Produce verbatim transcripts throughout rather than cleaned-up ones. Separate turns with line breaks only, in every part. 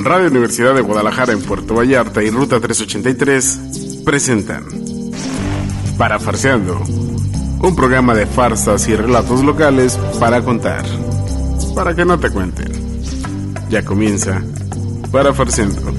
Radio Universidad de Guadalajara en Puerto Vallarta y Ruta trescientos ochenta y tres presentan Parafarseando, un programa de farsas y relatos locales para contar, para que no te cuenten. Ya comienza Parafarseando.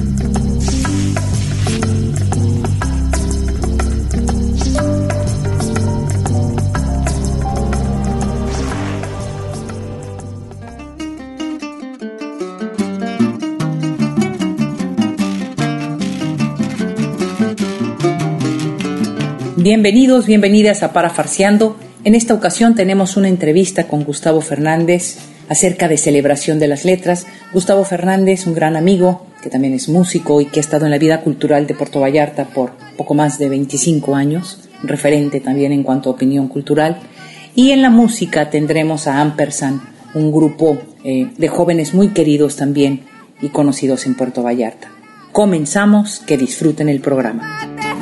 Bienvenidos, bienvenidas a Parafarseando. En esta ocasión tenemos una entrevista con Gustavo Fernández acerca de celebración de las letras. Gustavo Fernández, un gran amigo, que también es músico y que ha estado en la vida cultural de Puerto Vallarta por poco más de veinticinco años, referente también en cuanto a opinión cultural. Y en la música tendremos a Ampersand, un grupo eh, de jóvenes muy queridos también y conocidos en Puerto Vallarta. Comenzamos, que disfruten el programa.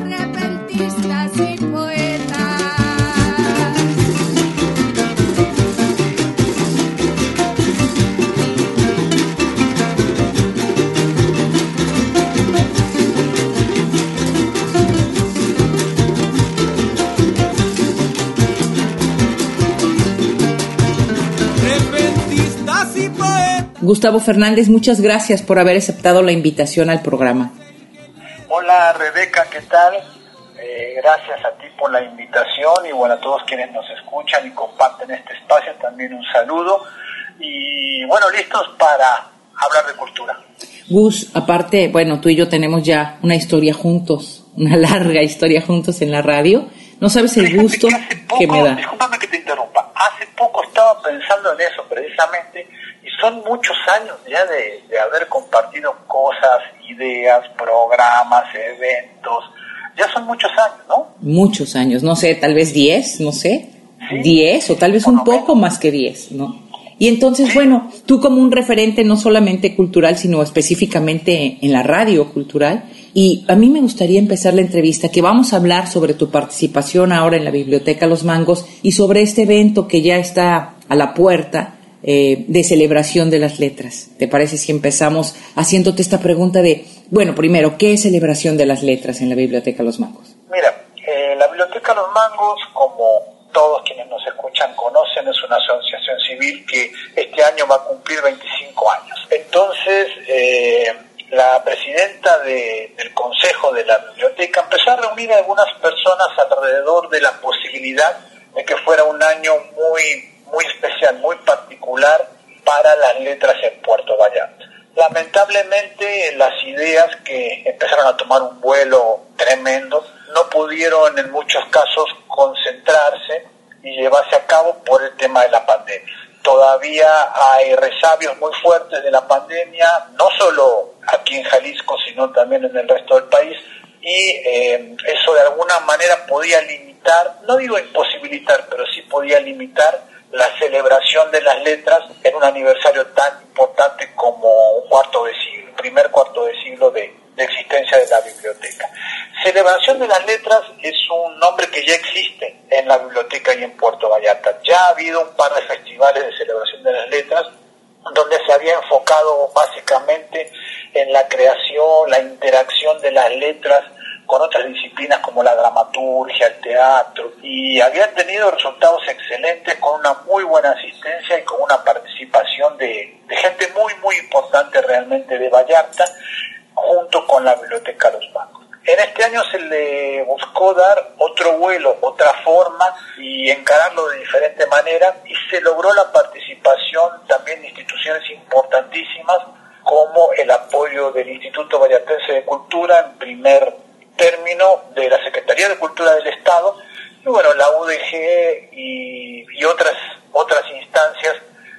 Gustavo Fernández, muchas gracias por haber aceptado la invitación al programa.
Hola Rebeca, ¿qué tal? Eh, gracias a ti por la invitación y bueno, a todos quienes nos escuchan y comparten este espacio, también un saludo. Y bueno, listos para hablar de cultura.
Gus, aparte, bueno, tú y yo tenemos ya una historia juntos, una larga historia juntos en la radio. No sabes el
Fíjate
gusto
que, poco,
que me da.
Discúlpame que te interrumpa. Hace poco estaba pensando en eso precisamente. Son muchos años ya de, de haber compartido cosas, ideas, programas, eventos. Ya son muchos años, ¿no?
Muchos años, no sé, tal vez diez, no sé.
¿Sí?
Diez o tal vez un poco más que diez, ¿no? Y entonces, sí. Bueno, tú como un referente no solamente cultural, sino específicamente en la radio cultural. Y a mí me gustaría empezar la entrevista, que vamos a hablar sobre tu participación ahora en la Biblioteca Los Mangos y sobre este evento que ya está a la puerta, Eh, de celebración de las letras. ¿Te parece si empezamos haciéndote esta pregunta de, bueno, primero, ¿qué es celebración de las letras en la Biblioteca Los Mangos?
Mira, eh, la Biblioteca Los Mangos, como todos quienes nos escuchan conocen, es una asociación civil que este año va a cumplir veinticinco años. Entonces, eh, la presidenta de, del consejo de la biblioteca empezó a reunir a algunas personas alrededor de la posibilidad de que fuera un año muy muy especial, muy particular para las letras en Puerto Vallarta. Lamentablemente las ideas que empezaron a tomar un vuelo tremendo no pudieron en muchos casos concentrarse y llevarse a cabo por el tema de la pandemia. Todavía hay resabios muy fuertes de la pandemia, no solo aquí en Jalisco, sino también en el resto del país, y eh, eso de alguna manera podía limitar, no digo imposibilitar, pero sí podía limitar la celebración de las letras en un aniversario tan importante como un cuarto de siglo, primer cuarto de siglo de, de existencia de la biblioteca. Celebración de las letras es un nombre que ya existe en la biblioteca y en Puerto Vallarta. Ya ha habido un par de festivales de celebración de las letras donde se había enfocado básicamente en la creación, la interacción de las letras con otras disciplinas como la dramaturgia, el teatro, y habían tenido resultados excelentes con una muy buena asistencia y con una participación de, de gente muy, muy importante realmente de Vallarta, junto con la Biblioteca Los Mangos. En este año se le buscó dar otro vuelo, otra forma y encararlo de diferente manera, y se logró la participación también de instituciones importantísimas como el apoyo del Instituto Vallartense de Cultura en primer término, de la Secretaría de Cultura del Estado, y bueno, la U D G y, y otras otras instancias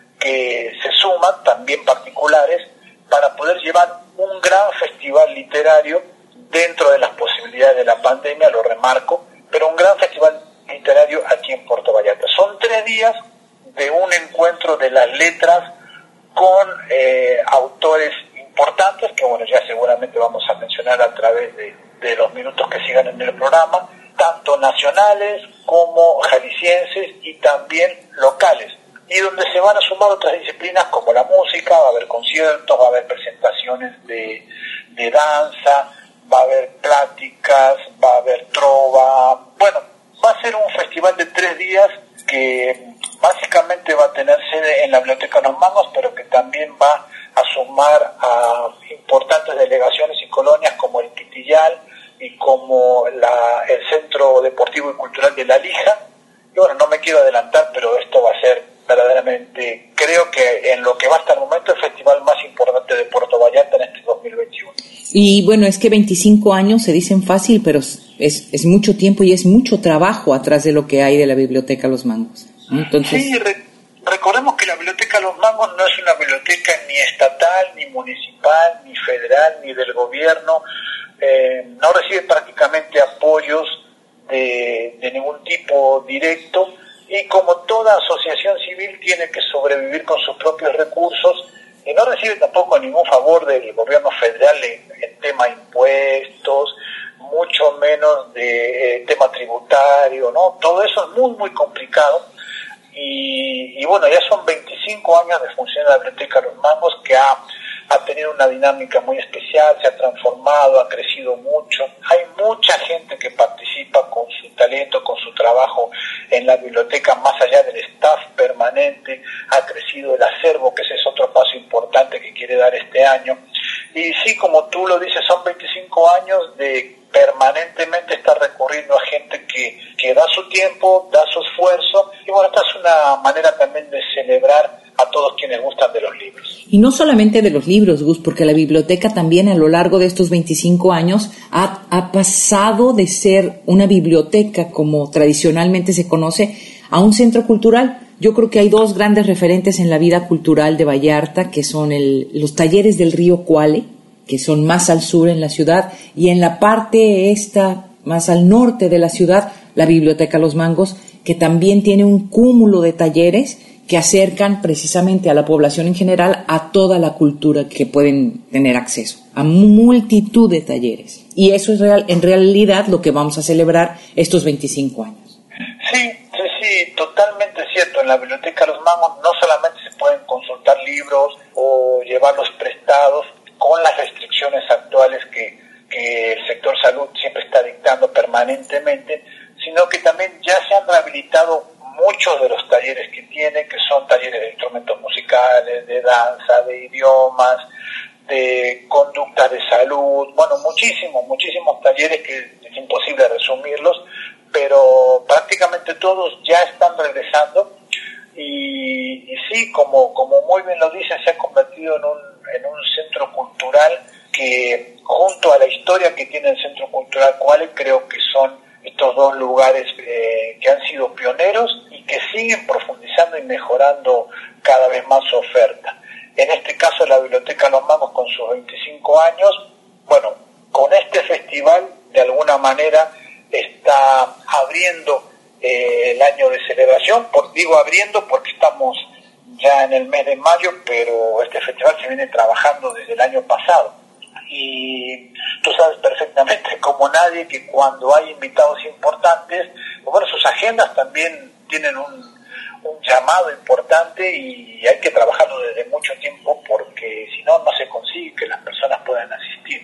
que se suman, también particulares, para poder llevar un gran festival literario dentro de las posibilidades de la pandemia, lo remarco, pero un gran festival literario aquí en Puerto Vallarta. Son tres días de un encuentro de las letras con eh, autores importantes, que bueno, ya seguramente vamos a mencionar a través de, de los minutos que sigan en el programa, tanto nacionales como jaliscienses y también locales. y donde se van a sumar otras disciplinas como la música, va a haber conciertos, va a haber presentaciones de, de danza, va a haber pláticas, va a haber trova. Bueno, va a ser un festival de tres días que básicamente va a tener sede en la Biblioteca Los Mangos, pero que también va a sumar a importantes delegaciones y colonias como el Pitillal y como la, el Centro Deportivo y Cultural de La Lija. Y bueno, no me quiero adelantar, pero esto va a ser verdaderamente, creo que en lo que va hasta el momento, el festival más importante de Puerto Vallarta en este dos mil veintiuno.
Y bueno, es que veinticinco años se dicen fácil, pero es, es mucho tiempo y es mucho trabajo atrás de lo que hay de la Biblioteca Los Mangos. Entonces...
Sí, re- recordemos que la Biblioteca Los Mangos no es una biblioteca ni estatal, ni municipal, ni federal, ni del gobierno. Eh, no recibe prácticamente apoyos de, de ningún tipo directo, y como toda asociación civil tiene que sobrevivir con sus propios recursos, y no recibe tampoco ningún favor del gobierno federal en, en tema impuestos, mucho menos de eh, tema tributario, ¿no? Todo eso es muy, muy complicado. Y, y bueno, ya son veinticinco años de función de la Biblioteca Los Mangos, que ha, ha tenido una dinámica muy especial, se ha transformado, ha crecido mucho. Hay mucha gente que participa con su talento, con su trabajo en la biblioteca, más allá del staff permanente. Ha crecido el acervo, que ese es otro paso importante que quiere dar este año. Y sí, como tú lo dices, son veinticinco años de permanentemente estar recurriendo a gente que, que da su tiempo, da su esfuerzo, y bueno, esta es una manera también de celebrar a todos quienes gustan de los libros.
Y no solamente de los libros, Gus, porque la biblioteca también a lo largo de estos veinticinco años ha, ha pasado de ser una biblioteca, como tradicionalmente se conoce, a un centro cultural. Yo creo que hay dos grandes referentes en la vida cultural de Vallarta, que son el, los talleres del río Cuale, que son más al sur en la ciudad, y en la parte esta, más al norte de la ciudad, la Biblioteca Los Mangos, que también tiene un cúmulo de talleres que acercan precisamente a la población en general a toda la cultura que pueden tener acceso, a multitud de talleres. Y eso es real, en realidad lo que vamos a celebrar estos veinticinco años.
Sí, sí, sí, totalmente cierto. En la Biblioteca Los Mangos no solamente se pueden consultar libros o llevarlos prestados, con las restricciones actuales que, que el sector salud siempre está dictando permanentemente, sino que también ya se han rehabilitado muchos de los talleres que tiene, que son talleres de instrumentos musicales, de danza, de idiomas, de conducta de salud, bueno, muchísimos, muchísimos talleres que es imposible resumirlos, pero prácticamente todos ya están regresando. Y, y sí, como, como muy bien lo dicen, se ha convertido en un, en un centro cultural que, junto a la historia que tiene el Centro Cultural Cuale, creo que son estos dos lugares eh, que han sido pioneros y que siguen profundizando y mejorando cada vez más su oferta. En este caso, la Biblioteca Los Mangos, con sus veinticinco años, bueno, con este festival, de alguna manera, está abriendo Eh, el año de celebración. Por, digo abriendo porque estamos ya en el mes de mayo, pero este festival se viene trabajando desde el año pasado, y tú sabes perfectamente como nadie que cuando hay invitados importantes, bueno, sus agendas también tienen un, un llamado importante, y hay que trabajarlo desde mucho tiempo, porque si no, no se consigue que las personas puedan asistir.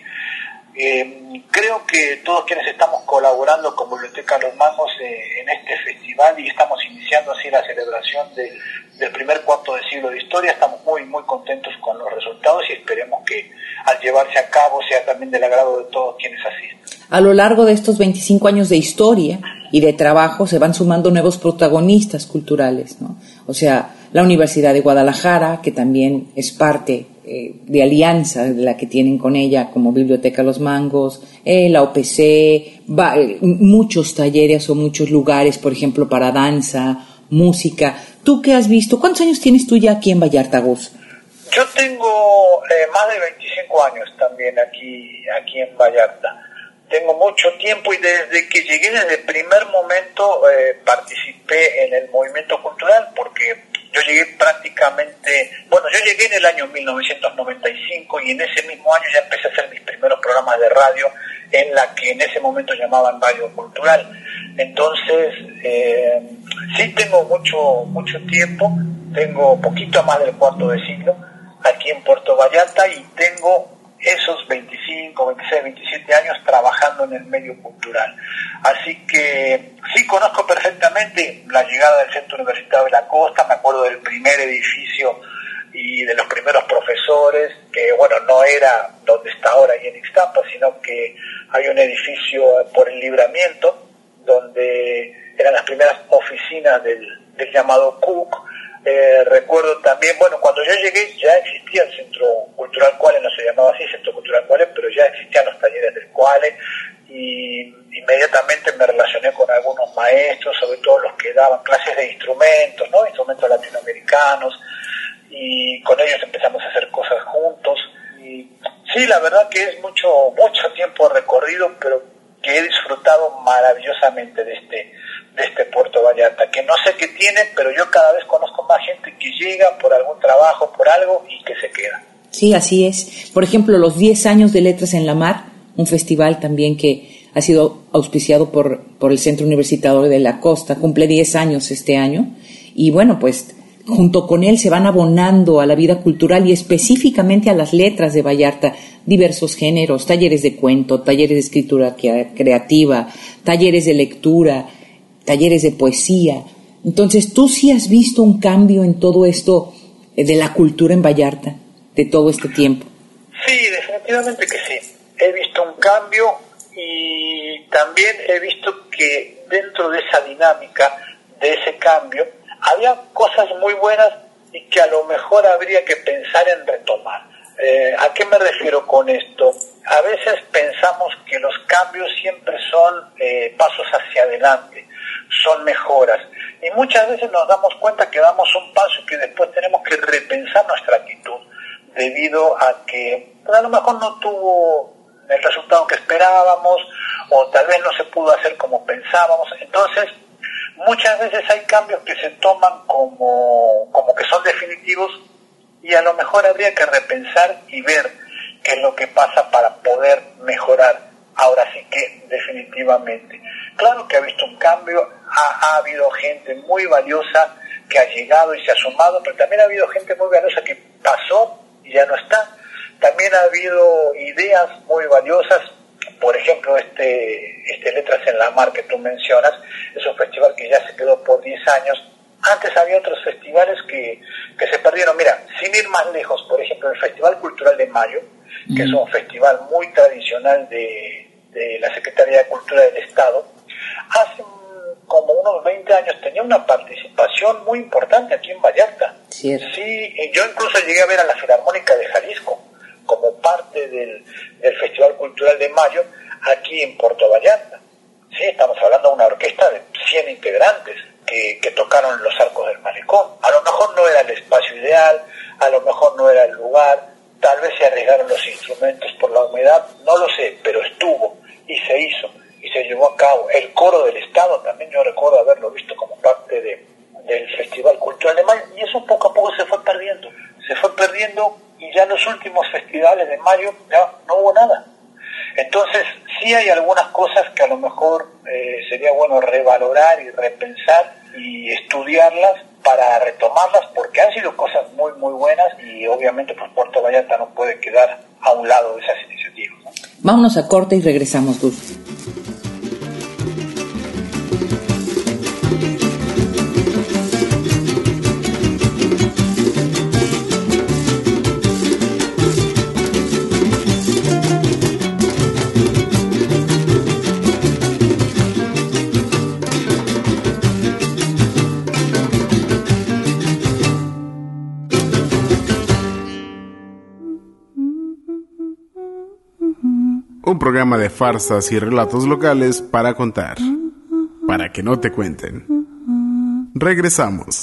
Eh, creo que todos quienes estamos colaborando con Biblioteca Los Mangos eh, en este festival, y estamos iniciando así la celebración de, del primer cuarto de siglo de historia, estamos muy muy contentos con los resultados, y esperemos que al llevarse a cabo sea también del agrado de todos quienes asisten.
A lo largo de estos veinticinco años de historia y de trabajo se van sumando nuevos protagonistas culturales, ¿no? O sea, la Universidad de Guadalajara, que también es parte eh, de alianza de la que tienen con ella como Biblioteca Los Mangos, eh, la O P C, va, eh, muchos talleres o muchos lugares, por ejemplo, para danza, música. ¿Tú qué has visto? ¿Cuántos años tienes tú ya aquí en Vallarta, Gus?
Yo tengo eh, más de veinticinco años también aquí, aquí en Vallarta. Tengo mucho tiempo, y desde que llegué, desde el primer momento, eh, participé en el movimiento cultural, porque yo llegué prácticamente, bueno, yo llegué en el año mil novecientos noventa y cinco, y en ese mismo año ya empecé a hacer mis primeros programas de radio, en la que en ese momento llamaban Radio Cultural. Entonces, eh, sí tengo mucho, mucho tiempo, tengo poquito más del cuarto de siglo aquí en Puerto Vallarta y tengo esos veinticinco, veintiséis, veintisiete años trabajando en el medio cultural. Así que sí conozco perfectamente la llegada del Centro Universitario de la Costa, me acuerdo del primer edificio y de los primeros profesores, que bueno, no era donde está ahora ahí en Ixtapa, sino que hay un edificio por el Libramiento, donde eran las primeras oficinas del, del llamado C U C. Eh, recuerdo también, bueno, cuando yo llegué ya existía el Centro Cultural Cuale, no se llamaba así Centro Cultural Cuale, pero ya existían los talleres del Cuale, y inmediatamente me relacioné con algunos maestros, sobre todo los que daban clases de instrumentos, ¿no? Instrumentos latinoamericanos, y con ellos empezamos a hacer cosas juntos. Y sí, la verdad que es mucho, mucho tiempo recorrido, pero que he disfrutado maravillosamente de este, de este Puerto Vallarta, que no sé qué tiene, pero yo cada vez conozco más gente que llega por algún trabajo, por algo, y que se queda.
Sí, así es. Por ejemplo, los diez años de Letras en la Mar, un festival también que ha sido auspiciado por, por el Centro Universitario de la Costa, cumple diez años este año, y bueno, pues junto con él se van abonando a la vida cultural y específicamente a las letras de Vallarta, diversos géneros, talleres de cuento, talleres de escritura creativa, talleres de lectura, talleres de poesía. Entonces, ¿tú sí has visto un cambio en todo esto de la cultura en Vallarta, de todo este tiempo?
Sí, definitivamente que sí. He visto un cambio y también he visto que dentro de esa dinámica, de ese cambio, había cosas muy buenas y que a lo mejor habría que pensar en retomar. Eh, ¿A qué me refiero con esto? A veces pensamos que los cambios siempre son eh, pasos hacia adelante, son mejoras, y muchas veces nos damos cuenta que damos un paso y que después tenemos que repensar nuestra actitud debido a que pues, a lo mejor no tuvo el resultado que esperábamos o tal vez no se pudo hacer como pensábamos. Entonces muchas veces hay cambios que se toman como, como que son definitivos, y a lo mejor habría que repensar y ver qué es lo que pasa para poder mejorar. Ahora sí que definitivamente. Claro que ha visto un cambio, ha, ha habido gente muy valiosa que ha llegado y se ha sumado, pero también ha habido gente muy valiosa que pasó y ya no está. También ha habido ideas muy valiosas. Por ejemplo, este, este Letras en la Mar que tú mencionas, es un festival que ya se quedó por diez años. Antes había otros festivales que, que se perdieron. Mira, sin ir más lejos, por ejemplo, el Festival Cultural de Mayo, que mm. es un festival muy tradicional de, de la Secretaría de Cultura del Estado, hace como unos veinte años tenía una participación muy importante aquí en Vallarta. Sí, sí, yo incluso llegué a ver a la Filarmónica de Jalisco como parte del, del Festival Cultural de Mayo aquí en Puerto Vallarta. Sí, estamos hablando de una orquesta de cien integrantes que, que tocaron los Arcos del Malecón. A lo mejor no era el espacio ideal, a lo mejor no era el lugar, tal vez se arriesgaron los instrumentos por la humedad, no lo sé, pero estuvo y se hizo y se llevó a cabo. El coro del Estado también yo recuerdo haberlo visto como parte de, del Festival Cultural de Mayo, y eso poco a poco se fue perdiendo, se fue perdiendo y ya en los últimos festivales de mayo ya no hubo nada. Entonces sí hay algunas cosas que a lo mejor eh, sería bueno revalorar y repensar y estudiarlas para retomarlas, porque han sido cosas muy muy buenas y obviamente pues Puerto Vallarta no puede quedar a un lado de esas iniciativas, ¿no?
Vámonos a corte y regresamos, Gus.
Un programa de farsas y relatos locales para contar, para que no te cuenten. Regresamos.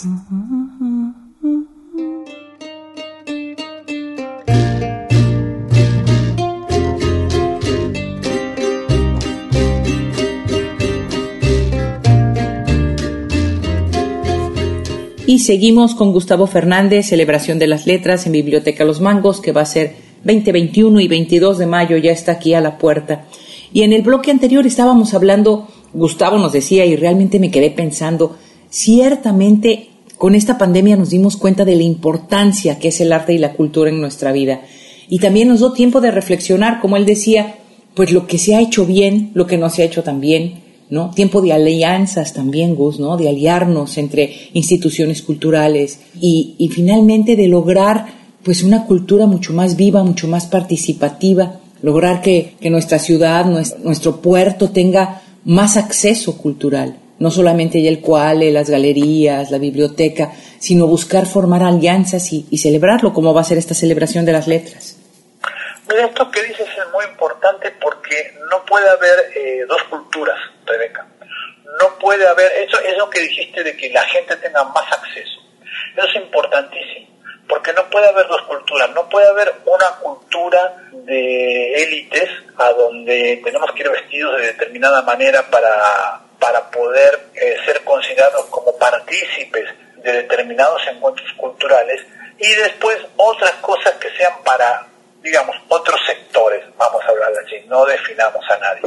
Y seguimos con Gustavo Fernández, celebración de las letras en Biblioteca Los Mangos, que va a ser veinte, veintiuno y veintidós de mayo, ya está aquí a la puerta. Y en el bloque anterior estábamos hablando, Gustavo nos decía, y realmente me quedé pensando, ciertamente con esta pandemia nos dimos cuenta de la importancia que es el arte y la cultura en nuestra vida. Y también nos dio tiempo de reflexionar, como él decía, pues lo que se ha hecho bien, lo que no se ha hecho tan bien, ¿no? Tiempo de alianzas también, Gus, ¿no? De aliarnos entre instituciones culturales y, y finalmente de lograr pues una cultura mucho más viva, mucho más participativa, lograr que, que nuestra ciudad, nuestro, nuestro puerto tenga más acceso cultural, no solamente ya el cual, las galerías, la biblioteca, sino buscar formar alianzas y, y celebrarlo, como va a ser esta celebración de las letras.
Mira, esto que dices es muy importante porque no puede haber eh, dos culturas, Rebeca. No puede haber, eso es lo que dijiste de que la gente tenga más acceso. Eso es importantísimo, porque no puede haber dos culturas. No puede haber una cultura de élites a donde tenemos que ir vestidos de determinada manera para, para poder eh, ser considerados como partícipes de determinados encuentros culturales, y después otras cosas que sean para, digamos, otros sectores, vamos a hablar así, no definamos a nadie.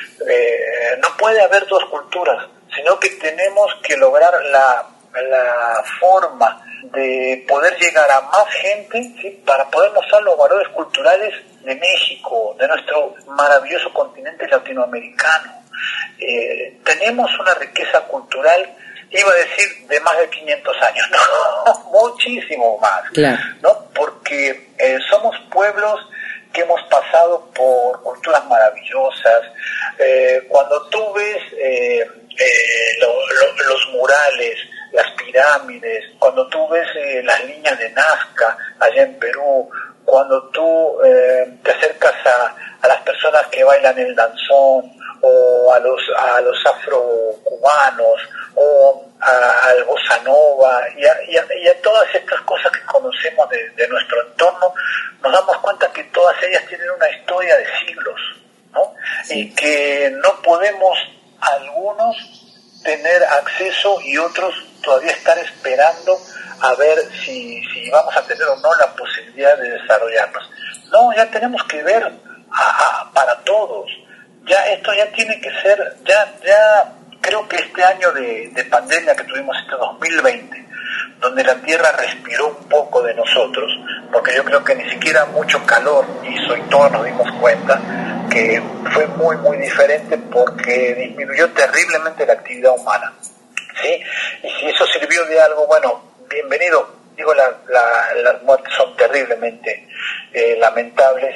Eh, no puede haber dos culturas, sino que tenemos que lograr la, la forma de poder llegar a más gente, ¿sí? Para poder mostrar los valores culturales de México, de nuestro maravilloso continente latinoamericano. Eh, tenemos una riqueza cultural, iba a decir, de más de quinientos años, no, muchísimo más,
claro,
¿no? Porque eh, somos pueblos que hemos pasado por culturas maravillosas. Eh, cuando tú ves eh, eh, lo, lo, los murales, las pirámides, cuando tú ves eh, las líneas de Nazca allá en Perú, cuando tú eh, te acercas a, a las personas que bailan el danzón, o a los a los afrocubanos, o a, al bossa nova, y a, y, a, y a todas estas cosas que conocemos de, de nuestro entorno, nos damos cuenta que todas ellas tienen una historia de siglos, ¿no? Sí. Y que no podemos algunos tener acceso y otros todavía estar esperando a ver si, si vamos a tener o no la posibilidad de desarrollarnos. No, ya tenemos que ver a, a, para todos. Ya esto ya tiene que ser, ya ya creo que este año de, de pandemia que tuvimos, este dos mil veinte, donde la Tierra respiró un poco de nosotros, porque yo creo que ni siquiera mucho calor hizo y todos nos dimos cuenta que fue muy muy diferente porque disminuyó terriblemente la actividad humana, ¿sí? Y si eso sirvió de algo, bueno, bienvenido. Digo, la, la, las muertes son terriblemente eh, lamentables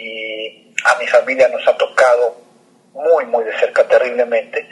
y a mi familia nos ha tocado muy, muy de cerca, terriblemente,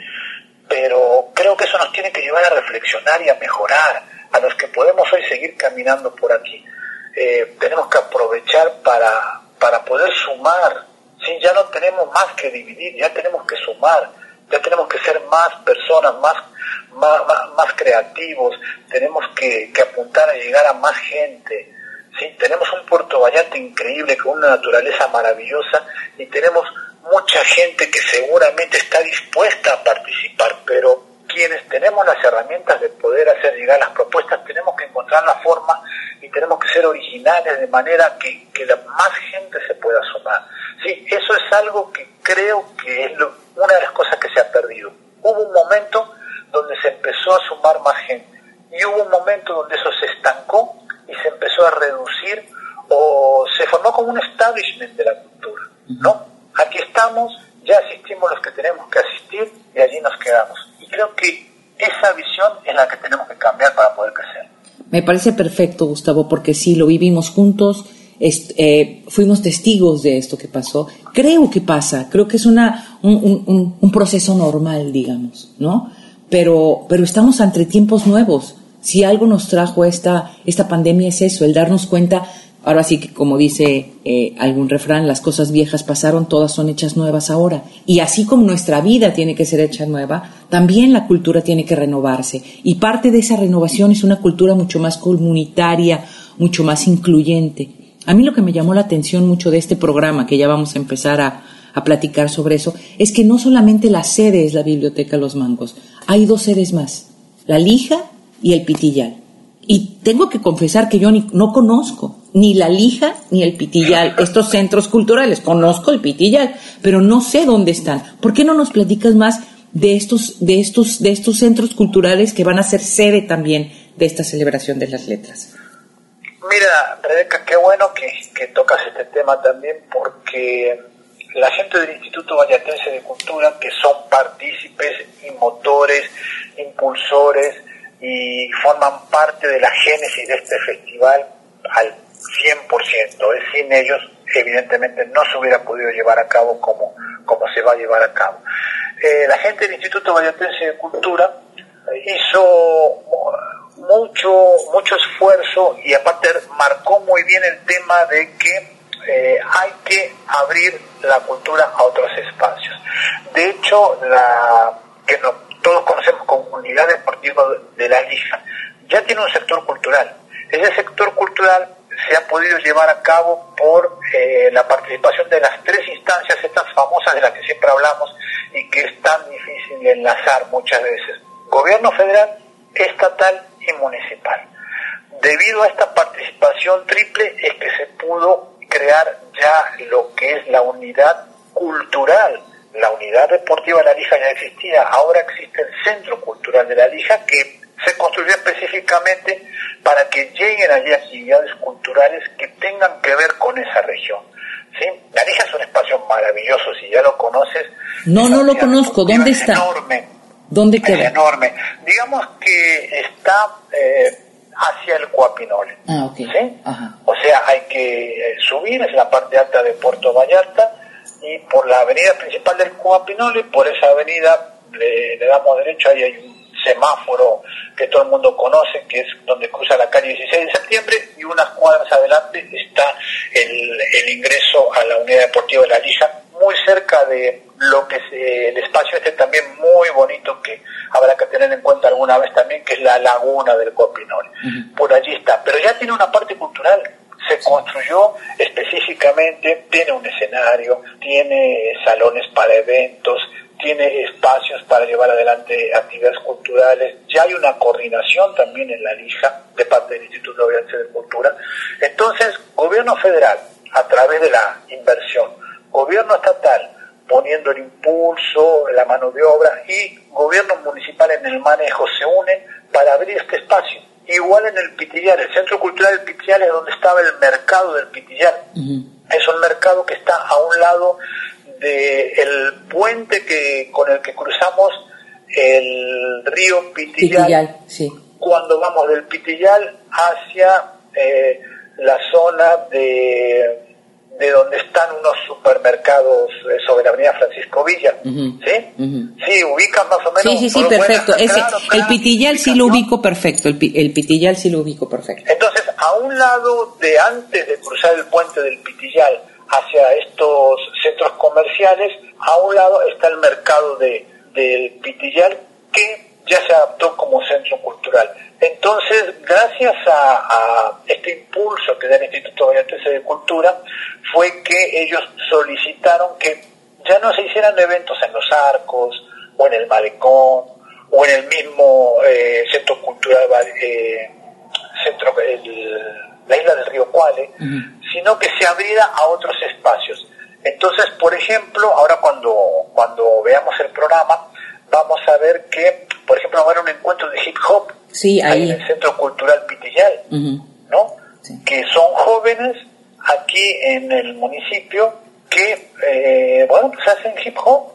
pero creo que eso nos tiene que llevar a reflexionar y a mejorar. A los que podemos hoy seguir caminando por aquí, eh, tenemos que aprovechar para, para poder sumar, ¿sí? Ya no tenemos más que dividir, ya tenemos que sumar, ya tenemos que ser más personas, más, más, más, más creativos, tenemos que, que apuntar a llegar a más gente, ¿sí? Tenemos un Puerto Vallarta increíble, con una naturaleza maravillosa, y tenemos mucha gente que seguramente está dispuesta a participar, pero quienes tenemos las herramientas de poder hacer llegar las propuestas tenemos que encontrar la forma y tenemos que ser originales de manera que, que la más gente se pueda sumar. Sí, eso es algo que creo que es lo, una de las cosas que se ha perdido. Hubo un momento donde se empezó a sumar más gente y hubo un momento donde eso se estancó y se empezó a reducir o se formó como un establishment de la cultura, ¿no? Aquí estamos, ya asistimos los que tenemos que asistir y allí nos quedamos. Y creo que esa visión es la que tenemos que cambiar para poder crecer.
Me parece perfecto, Gustavo, porque sí, lo vivimos juntos, est- eh, fuimos testigos de esto que pasó. Creo que pasa, creo que es una un, un, un proceso normal, digamos, ¿no? Pero, pero estamos ante tiempos nuevos. Si algo nos trajo esta, esta pandemia es eso, el darnos cuenta. Ahora sí que, como dice eh, algún refrán, las cosas viejas pasaron, todas son hechas nuevas ahora. Y así como nuestra vida tiene que ser hecha nueva, también la cultura tiene que renovarse. Y parte de esa renovación es una cultura mucho más comunitaria, mucho más incluyente. A mí lo que me llamó la atención mucho de este programa, que ya vamos a empezar a, a platicar sobre eso, es que no solamente la sede es la Biblioteca Los Mangos. Hay dos sedes más, la Lija y el Pitillal. Y tengo que confesar que yo ni, no conozco ni la Lija ni el Pitillal, estos centros culturales. Conozco el Pitillal, pero no sé dónde están. ¿Por qué no nos platicas más de estos, de estos, de estos centros culturales que van a ser sede también de esta celebración de las letras?
Mira, Rebeca, qué bueno que, que tocas este tema también, porque la gente del Instituto Vallatense de Cultura, que son partícipes y motores, impulsores y forman parte de la génesis de este festival al cien por ciento. Sin ellos, evidentemente, no se hubiera podido llevar a cabo como, como se va a llevar a cabo. Eh, la gente del Instituto Vallatense de Cultura hizo mucho mucho esfuerzo y aparte marcó muy bien el tema de que eh, hay que abrir la cultura a otros espacios. De hecho, la que no, todos conocemos como Unidad Deportiva de la Lija ya tiene un sector cultural. Ese sector cultural se ha podido llevar a cabo por eh, la participación de las tres instancias, estas famosas de las que siempre hablamos y que es tan difícil de enlazar muchas veces: gobierno federal, estatal y municipal. Debido a esta participación triple es que se pudo crear ya lo que es la unidad cultural. La unidad deportiva de la Lija ya existía, ahora existe el Centro Cultural de la Lija, que se construyó específicamente para que lleguen allí actividades culturales que tengan que ver con esa región. ¿Sí? La Lija es un espacio maravilloso, si ya lo conoces.
No, no lo conozco. ¿Dónde está?
Es enorme.
¿Dónde queda?
Es enorme. Digamos que está eh, hacia el Coapinole.
Ah, ok.
¿Sí?
Ajá.
O sea, hay que eh, subir, es la parte alta de Puerto Vallarta, y por la avenida principal del Coapinole, por esa avenida le, le damos derecho, ahí hay un semáforo que todo el mundo conoce, que es donde cruza la calle dieciséis de septiembre, y unas cuadras adelante está el, el ingreso a la unidad deportiva de la Lija, muy cerca de lo que es eh, el espacio este también muy bonito que habrá que tener en cuenta alguna vez también, que es la laguna del Coapinole. Uh-huh. Por allí está, pero ya tiene una parte cultural. Se construyó específicamente, tiene un escenario, tiene salones para eventos, tiene espacios para llevar adelante actividades culturales, ya hay una coordinación también en la Lija de parte del Instituto Vallatense de Cultura. Entonces, gobierno federal, a través de la inversión, gobierno estatal, poniendo el impulso, la mano de obra, y gobierno municipal en el manejo, se unen para abrir este espacio. Igual en el Pitillal, el Centro Cultural del Pitillal es donde estaba el mercado del Pitillal. Uh-huh. Es un mercado que está a un lado del puente que con el que cruzamos el río Pitillal,
Pitillal, sí.
Cuando vamos del Pitillal hacia eh, la zona de de donde están unos supermercados eh, sobre la avenida Francisco Villa, uh-huh. ¿sí? Uh-huh. Sí, ubican más o menos.
Sí, sí, sí, perfecto. Ese, claro, claro, el Pitillal sí lo ubico perfecto, el, el Pitillal sí lo ubico perfecto.
Entonces, a un lado de antes de cruzar el puente del Pitillal hacia estos centros comerciales, a un lado está el mercado de del Pitillal, que ya se adaptó como centro cultural. Entonces, gracias a, a este impulso que da el Instituto Vallatense de Cultura, fue que ellos solicitaron que ya no se hicieran eventos en los arcos, o en el malecón, o en el mismo eh, centro cultural, eh, centro, el, la isla del Río Cuale, uh-huh. sino que se abriera a otros espacios. Entonces, por ejemplo, ahora cuando, cuando veamos el programa, vamos a ver que, por ejemplo, va a haber un encuentro de hip hop
sí, ahí.
ahí en el Centro Cultural Pitillal, uh-huh. ¿no? Sí. Que son jóvenes aquí en el municipio que, eh, bueno, pues hacen hip hop,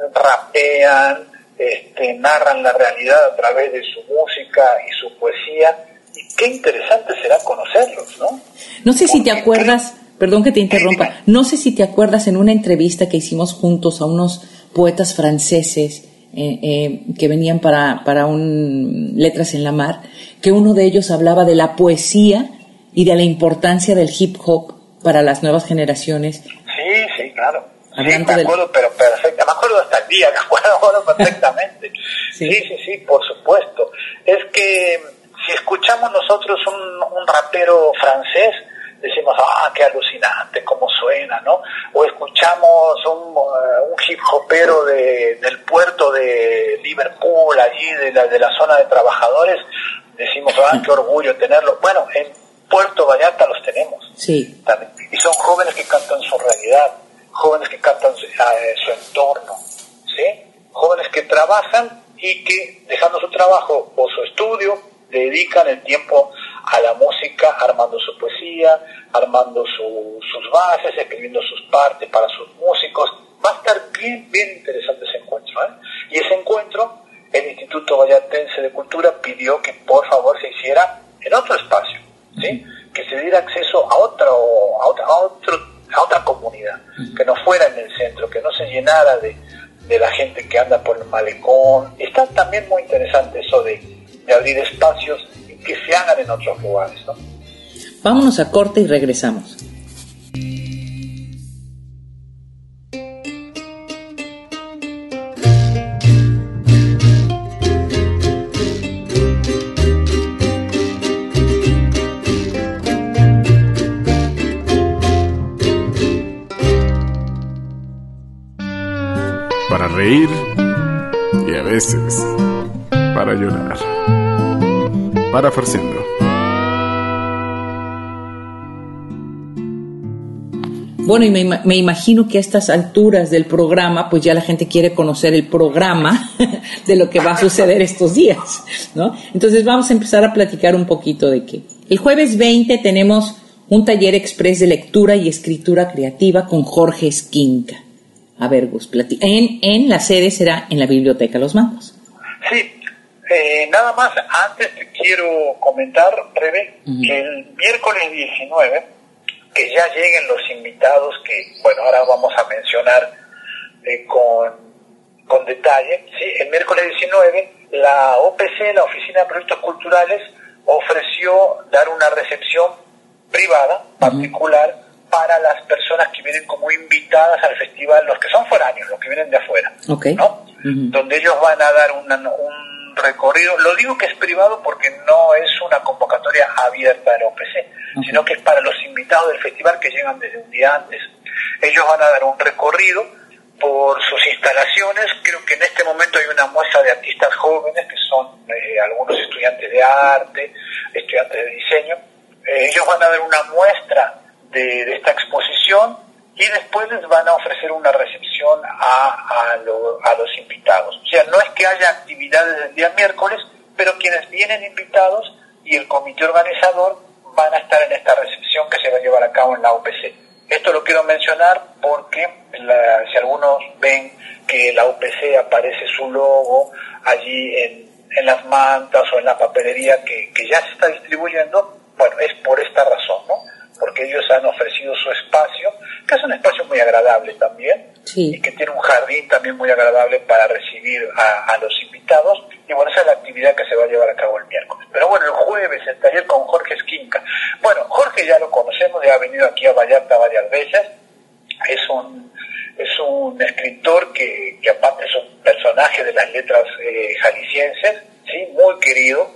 rapean, este, narran la realidad a través de su música y su poesía, y qué interesante será conocerlos, ¿no?
No sé si Porque, te acuerdas, perdón que te interrumpa, no sé si te acuerdas en una entrevista que hicimos juntos a unos poetas franceses Eh, eh, que venían para, para un Letras en la Mar, que uno de ellos hablaba de la poesía y de la importancia del hip hop para las nuevas generaciones.
Sí, sí, claro. Sí, me
del...
acuerdo, pero perfecto. Me acuerdo hasta el día, me acuerdo perfectamente. sí. sí, sí, sí, por supuesto. Es que si escuchamos nosotros un, un rapero francés, decimos, ah, qué alucinante, cómo suena, ¿no? O escuchamos un, uh, un hip hopero de, del puerto de Liverpool, allí de la, de la zona de trabajadores, decimos, ah, qué orgullo tenerlo. Bueno, en Puerto Vallarta los tenemos.
Sí.
También. Y son jóvenes que cantan su realidad, jóvenes que cantan su, uh, su entorno, ¿sí? Jóvenes que trabajan y que, dejando su trabajo o su estudio, dedican el tiempo a la música, armando su poesía, armando su, sus bases, escribiendo sus partes para sus músicos. Va a estar bien, bien interesante ese encuentro, ¿eh? Y ese encuentro, el Instituto Vallartense de Cultura pidió que por favor se hiciera en otro espacio, ¿sí? Que se diera acceso a otro, a otra, a otro, a otra comunidad, que no fuera en el centro, que no se llenara de, de la gente que anda por el malecón. Está también muy interesante eso de, de abrir espacios y que se hagan en otros lugares, ¿no?
Vámonos a corte y regresamos.
Para reír y a veces para llorar. Para Farciendo.
Bueno, y me, me imagino que a estas alturas del programa, pues ya la gente quiere conocer el programa de lo que va a suceder estos días, ¿no? Entonces vamos a empezar a platicar un poquito de que el jueves veinte tenemos un taller express de lectura y escritura creativa con Jorge Esquinca. A ver, Gus, plati- en, en la sede será en la Biblioteca Los Mangos.
Sí, eh, nada más, antes te quiero comentar, Rebe, uh-huh. que el miércoles diecinueve, que ya lleguen los invitados que, bueno, ahora vamos a mencionar eh, con, con detalle, ¿sí? El miércoles diecinueve, la O P C, la Oficina de Proyectos Culturales, ofreció dar una recepción privada, particular, uh-huh. para las personas que vienen como invitadas al festival, los que son foráneos, los que vienen de afuera, okay. ¿no? Uh-huh. Donde ellos van a dar una, un recorrido. Lo digo que es privado porque no es una convocatoria abierta de la O P C, okay. sino que es para los invitados del festival que llegan desde un día antes. Ellos van a dar un recorrido por sus instalaciones. Creo que en este momento hay una muestra de artistas jóvenes que son eh, algunos estudiantes de arte, estudiantes de diseño. Eh, ellos van a dar una muestra De, de esta exposición y después les van a ofrecer una recepción a, a, lo, a los invitados. O sea, no es que haya actividades el día miércoles, pero quienes vienen invitados y el comité organizador van a estar en esta recepción que se va a llevar a cabo en la O P C. Esto lo quiero mencionar porque la, si algunos ven que la O P C aparece su logo allí en, en las mantas o en la papelería que, que ya se está distribuyendo, bueno, es por esta razón, ¿no? Porque ellos han ofrecido su espacio, que es un espacio muy agradable también, sí. y que tiene un jardín también muy agradable para recibir a, a los invitados, y bueno, esa es la actividad que se va a llevar a cabo el miércoles. Pero bueno, el jueves, el taller con Jorge Esquinca. Bueno, Jorge ya lo conocemos, ya ha venido aquí a Vallarta varias veces, es un es un escritor que, que aparte es un personaje de las letras eh, jaliscienses, sí, muy querido,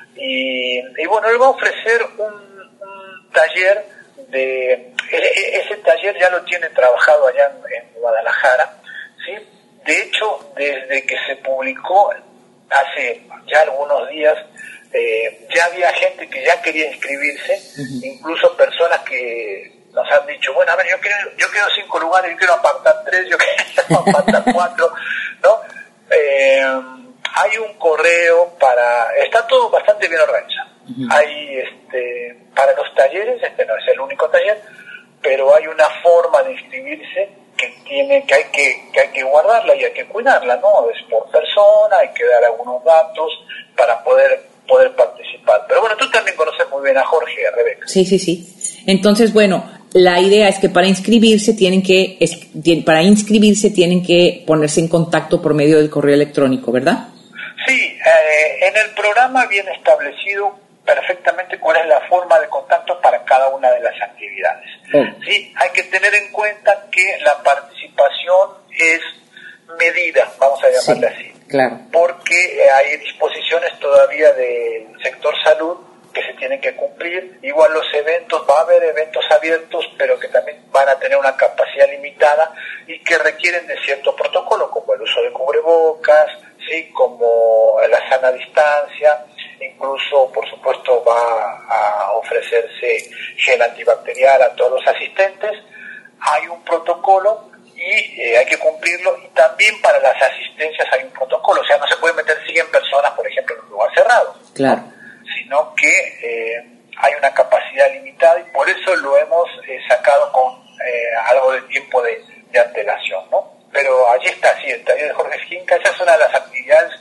y, y bueno, él va a ofrecer un taller de ese taller ya lo tiene trabajado allá en, en Guadalajara, ¿sí? De hecho, desde que se publicó hace ya algunos días, eh, ya había gente que ya quería inscribirse, uh-huh. incluso personas que nos han dicho, bueno, a ver, yo quiero, yo quiero cinco lugares, yo quiero apartar tres, yo quiero apartar cuatro, ¿no? Eh, hay un correo para, está todo bastante bien organizado. Uh-huh. Hay este para los talleres, este no es el único taller, pero hay una forma de inscribirse que tiene que hay que, que hay que guardarla y hay que cuidarla, ¿no? Es por persona, hay que dar algunos datos para poder poder participar. Pero bueno, tú también conoces muy bien a Jorge, a Rebeca.
Sí, sí, sí. Entonces, bueno, la idea es que para inscribirse tienen que es, para inscribirse tienen que ponerse en contacto por medio del correo electrónico, ¿verdad?
Sí, eh, en el programa viene establecido perfectamente cuál es la forma de contacto para cada una de las actividades. Oh. Sí, hay que tener en cuenta que la participación es medida, vamos a llamarla sí, así,
claro.
porque hay disposiciones todavía del sector salud que se tienen que cumplir. Igual los eventos, va a haber eventos abiertos, pero que también van a tener una capacidad limitada y que requieren de cierto protocolo, como el uso de cubrebocas, sí, como la sana distancia. Incluso, por supuesto, va a ofrecerse gel antibacterial a todos los asistentes. Hay un protocolo y eh, hay que cumplirlo. Y también para las asistencias hay un protocolo. O sea, no se puede meter cien personas, por ejemplo, en un lugar cerrado.
Claro.
Sí, sino que eh, hay una capacidad limitada y por eso lo hemos eh, sacado con eh, algo de tiempo de, de antelación, ¿no? Pero allí está, sí, el taller de Jorge Esquinca. Esa es una de las actividades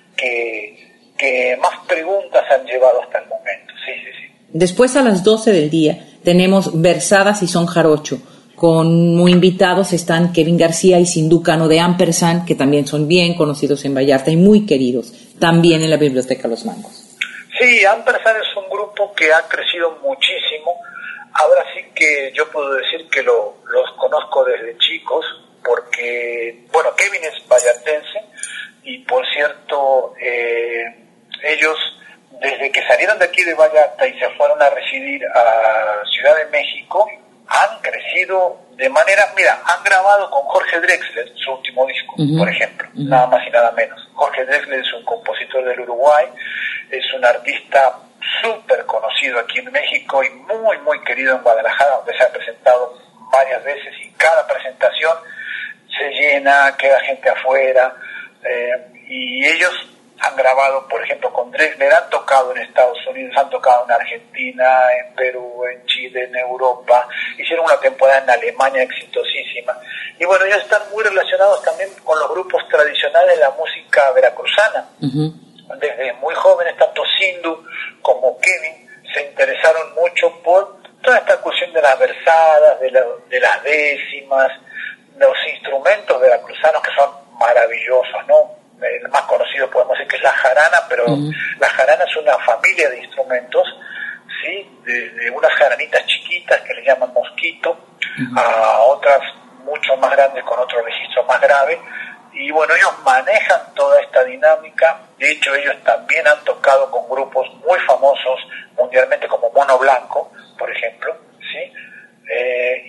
que, que más preguntas han llevado hasta el momento, sí, sí, sí.
Después, a las doce del día, tenemos Versadas y Son Jarocho. Como invitados están Kevin García y Sindhu Cano de Ampersand, que también son bien conocidos en Vallarta y muy queridos, también en la Biblioteca Los Mangos.
Sí, Ampersand es un grupo que ha crecido muchísimo. Ahora sí que yo puedo decir que lo, los conozco desde chicos, porque, bueno, Kevin es vallartense y, por cierto, eh, ellos, desde que salieron de aquí de Vallarta y se fueron a residir a Ciudad de México, han crecido de manera, mira, han grabado con Jorge Drexler su último disco, uh-huh. por ejemplo, uh-huh. nada más y nada menos. Jorge Drexler es un compositor del Uruguay, es un artista súper conocido aquí en México y muy, muy querido en Guadalajara, donde se ha presentado varias veces y cada presentación se llena, queda gente afuera, eh, y ellos han grabado, por ejemplo, con Drexler, han tocado en Estados Unidos, han tocado en Argentina, en Perú, en Chile, en Europa, hicieron una temporada en Alemania exitosísima. Y bueno, ellos están muy relacionados también con los grupos tradicionales de la música veracruzana. Uh-huh. Desde muy jóvenes, tanto Sindhu como Kevin se interesaron mucho por toda esta cuestión de las versadas, de, la, de las décimas, los instrumentos veracruzanos que son maravillosos, ¿no? El más conocido podemos decir que es la jarana, pero uh-huh. la jarana es una familia de instrumentos, ¿sí? De, de unas jaranitas chiquitas que le llaman mosquito, uh-huh. a otras mucho más grandes con otro registro más grave, y bueno, ellos manejan toda esta dinámica. De hecho, ellos también han tocado con grupos muy famosos mundialmente como Mono Blanco, por ejemplo, ¿sí? Eh,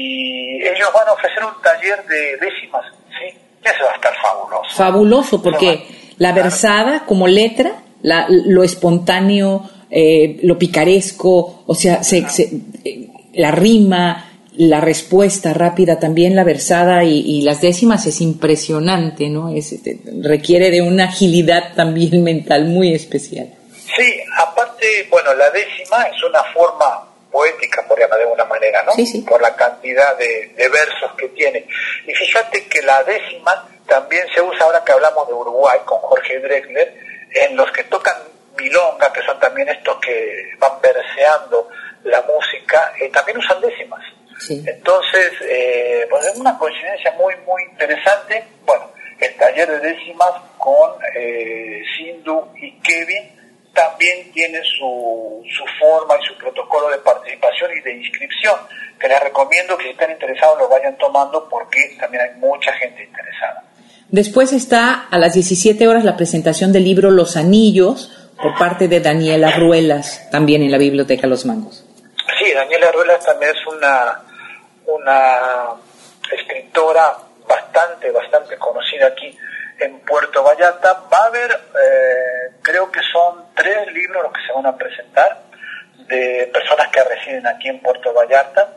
y ellos van a ofrecer un taller de décimas, ¿sí? Eso va a estar fabuloso.
Fabuloso, porque va, la versada claro. como letra, la, lo espontáneo, eh, lo picaresco, o sea, se, se, eh, la rima, la respuesta rápida, también la versada y, y las décimas es impresionante, ¿no? Es, este, requiere de una agilidad también mental muy especial.
Sí, aparte, bueno, la décima es una forma poética, por llamar de alguna manera, ¿no?
Sí, sí.
Por la cantidad de, de versos que tiene. Y fíjate que la décima también se usa, ahora que hablamos de Uruguay, con Jorge Drexler, en los que tocan milonga, que son también estos que van verseando la música, eh, también usan décimas.
Sí.
Entonces, eh, pues es una coincidencia muy, muy interesante. Bueno, el taller de décimas con eh, Sindhu y Kevin también tiene su, su forma y su protocolo de participación y de inscripción, que les recomiendo que si están interesados lo vayan tomando porque también hay mucha gente interesada.
Después está a las diecisiete horas la presentación del libro Los Anillos por parte de Daniela Ruelas, también en la Biblioteca Los Mangos.
Sí, Daniela Ruelas también es una, una escritora bastante, bastante conocida aquí en Puerto Vallarta. Va a haber, eh, creo que son tres libros los que se van a presentar de personas que residen aquí en Puerto Vallarta,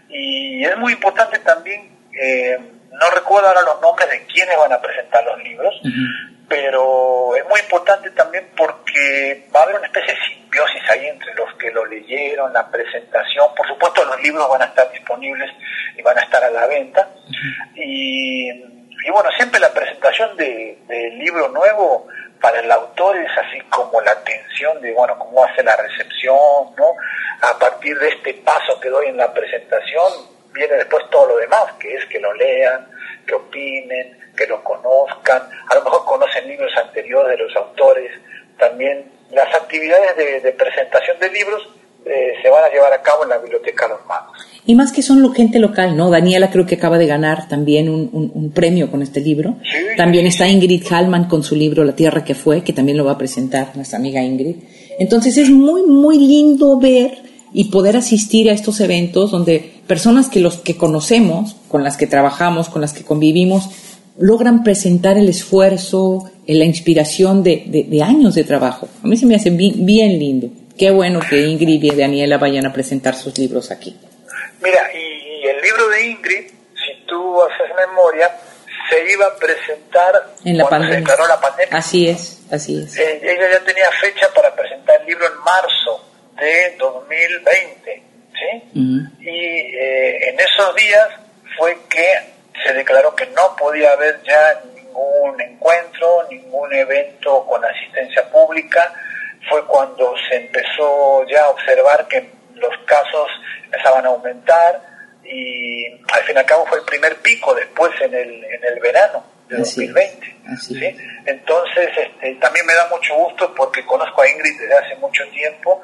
y es muy importante también, eh, no recuerdo ahora los nombres de quienes van a presentar los libros, uh-huh. pero es muy importante también porque va a haber una especie de simbiosis ahí entre los que lo leyeron, la presentación. Por supuesto, los libros van a estar disponibles y van a estar a la venta, uh-huh. y Y bueno, siempre la presentación de, del libro nuevo para el autor es así como la tensión de, bueno, cómo hace la recepción, ¿no? A partir de este paso que doy en la presentación, viene después todo lo demás, que es que lo lean, que opinen, que lo conozcan, a lo mejor conocen libros anteriores de los autores. También las actividades de, de presentación de libros eh, se van a llevar a cabo en la Biblioteca Los Mangos.
Y más que son lo, gente local, ¿no? Daniela creo que acaba de ganar también un, un, un premio con este libro.
Sí,
también
sí,
está
sí.
Ingrid Hallman con su libro La Tierra que Fue, que también lo va a presentar nuestra amiga Ingrid. Entonces es muy, muy lindo ver y poder asistir a estos eventos donde personas que los que conocemos, con las que trabajamos, con las que convivimos, logran presentar el esfuerzo, la inspiración de, de, de años de trabajo. A mí se me hace bien, bien lindo. Qué bueno que Ingrid y Daniela vayan a presentar sus libros aquí.
Mira, y el libro de Ingrid, si tú haces memoria, se iba a presentar
en la
cuando
pandemia.
se declaró la pandemia.
Así es, así es.
Eh, ella ya tenía fecha para presentar el libro en marzo de dos mil veinte, ¿sí? Uh-huh. Y eh, en esos días fue que se declaró que no podía haber ya ningún encuentro, ningún evento con asistencia pública. Fue cuando se empezó ya a observar que los casos empezaban a aumentar y al fin y al cabo fue el primer pico después en el, en el verano de así dos mil veinte.
Así
¿sí? Entonces este, también me da mucho gusto porque conozco a Ingrid desde hace mucho tiempo.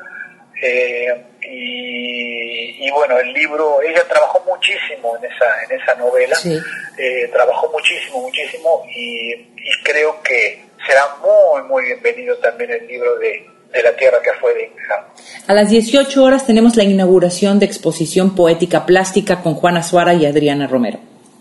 Eh, y, y bueno, el libro, ella trabajó muchísimo en esa en esa novela, sí. eh, trabajó muchísimo, muchísimo y, y creo que será muy, muy bienvenido también el libro de, de La Tierra que fue de Ingrid.
A las dieciocho horas tenemos la inauguración de exposición poética plástica con Juana Suara y Adriana Romero.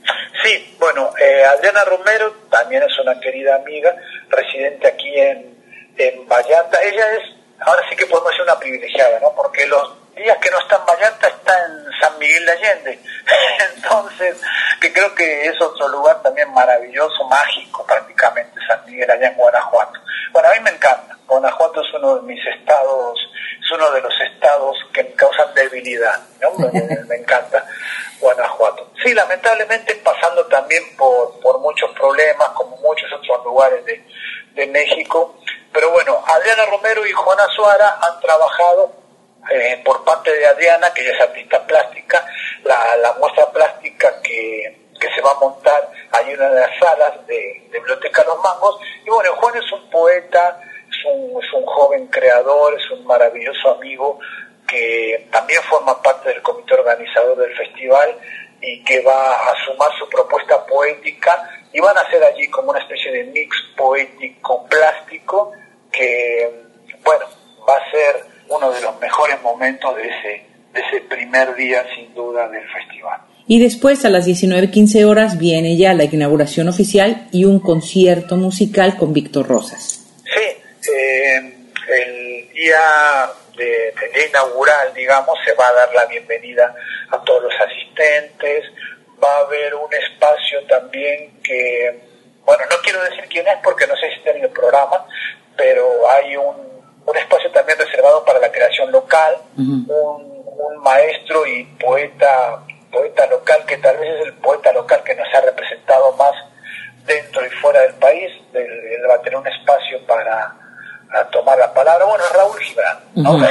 Sí, bueno, eh, Adriana Romero también es una querida amiga, residente aquí en, en Vallarta. Ella es, ahora sí que podemos decir una privilegiada, ¿no? Porque los días que no está en Vallarta está en San Miguel de Allende. Entonces, que creo que es otro lugar también maravilloso, mágico prácticamente, San Miguel allá en Guanajuato. Bueno, a mí me encanta. Guanajuato es uno de mis estados, es uno de los estados que me causan debilidad, ¿no? Me, me encanta Guanajuato. Sí, lamentablemente pasando también por, por muchos problemas, como muchos otros lugares de, de México. Pero bueno, Adriana Romero y Juana Suara han trabajado eh, por parte de Adriana, que ella es artista plástica, la, la muestra plástica que, que se va a montar ahí en una de las salas de, de Biblioteca Los Mangos. Y bueno, Juan es un poeta, es un, es un joven creador, es un maravilloso amigo que también forma parte del comité organizador del festival y que va a sumar su propuesta poética y van a hacer allí como una especie de mix poético plástico que, bueno, va a ser uno de los mejores momentos de ese, de ese primer día, sin duda, del festival.
Y después, a las diecinueve quince horas, viene ya la inauguración oficial y un concierto musical con Víctor Rosas.
Sí, eh, el día de, de día inaugural, digamos, se va a dar la bienvenida a todos los asistentes, va a haber un espacio también que, bueno, no quiero decir quién es porque no sé si está en el programa, pero hay un, un espacio también reservado para la creación local, uh-huh. un, un maestro y poeta poeta local que tal vez es el poeta local que nos ha representado más dentro y fuera del país. Él, él va a tener un espacio para, para tomar la palabra. Bueno, es Raúl Gibran, ¿no? Uh-huh.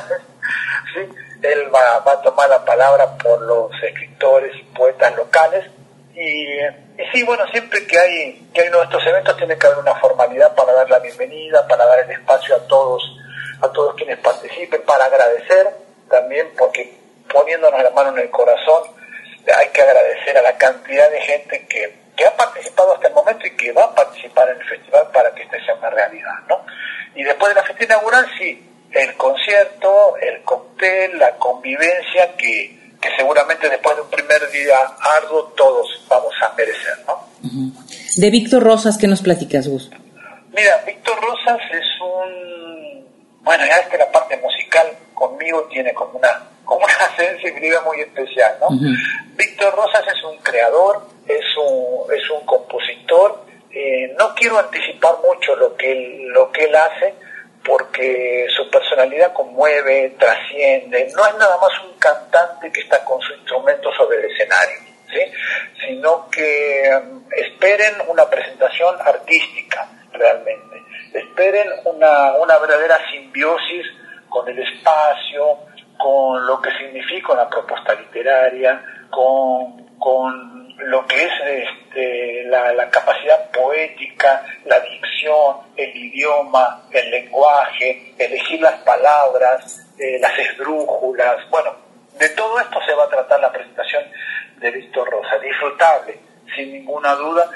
Sí, él va, va a tomar la palabra por los escritores y poetas locales. Y, y sí, bueno, siempre que hay que hay uno de estos eventos tiene que haber una formalidad para dar la bienvenida, para dar el espacio a todos, a todos quienes participen, para agradecer también, porque poniéndonos la mano en el corazón, hay que agradecer a la cantidad de gente que, que ha participado hasta el momento y que va a participar en el festival para que este sea una realidad, ¿no? Y después de la fiesta inaugural, sí, el concierto, el cóctel, la convivencia que, que seguramente después de un primer día arduo todos vamos a merecer, ¿no?
Uh-huh. De Víctor Rosas, ¿qué nos platicas, Gus?
Mira, Víctor Rosas es un... Bueno, ya es que la parte musical conmigo tiene como una como una sensibilidad muy especial, ¿no? Uh-huh. Víctor Rosas es un creador, es un es un compositor. Eh, no quiero anticipar mucho lo que él, lo que él hace, porque su personalidad conmueve, trasciende. No es nada más un cantante que está con su instrumento sobre el escenario, ¿sí? Sino que um, esperen una presentación artística, realmente. Esperen una, una verdadera simbiosis con el espacio, con lo que significa una propuesta literaria, con, con lo que es este, la, la capacidad poética, la dicción, el idioma, el lenguaje, elegir las palabras, eh, las esdrújulas. Bueno, de todo esto se va a tratar la presentación de Víctor Rosas, disfrutable, sin ninguna duda,